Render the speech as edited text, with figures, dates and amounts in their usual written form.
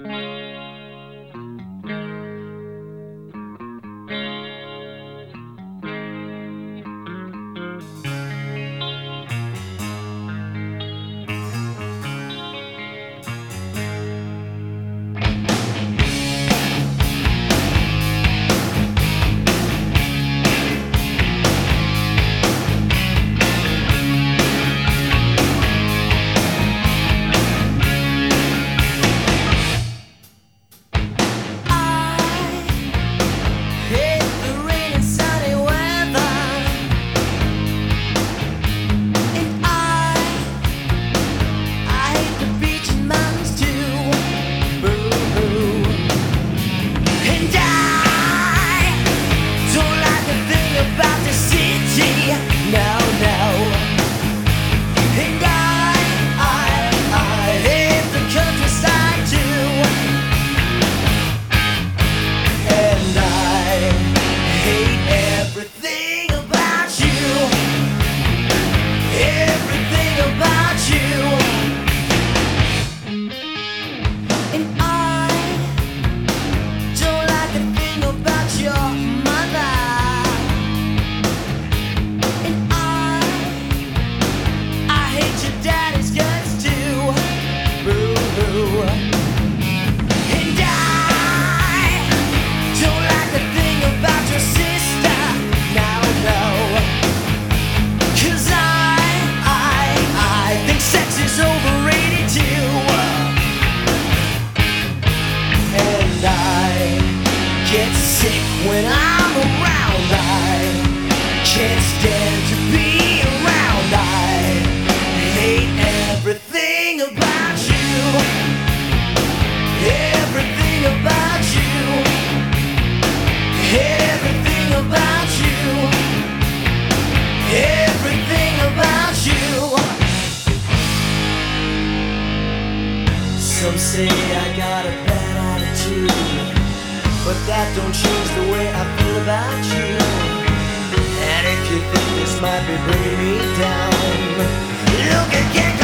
When I'm around, I can't stand to be around. I hate everything about you. Everything about you. Everything about you. Everything about you. Some say I got a bad attitude, but that don't change the way I feel about you. And if you think this might be bringing me down, look again.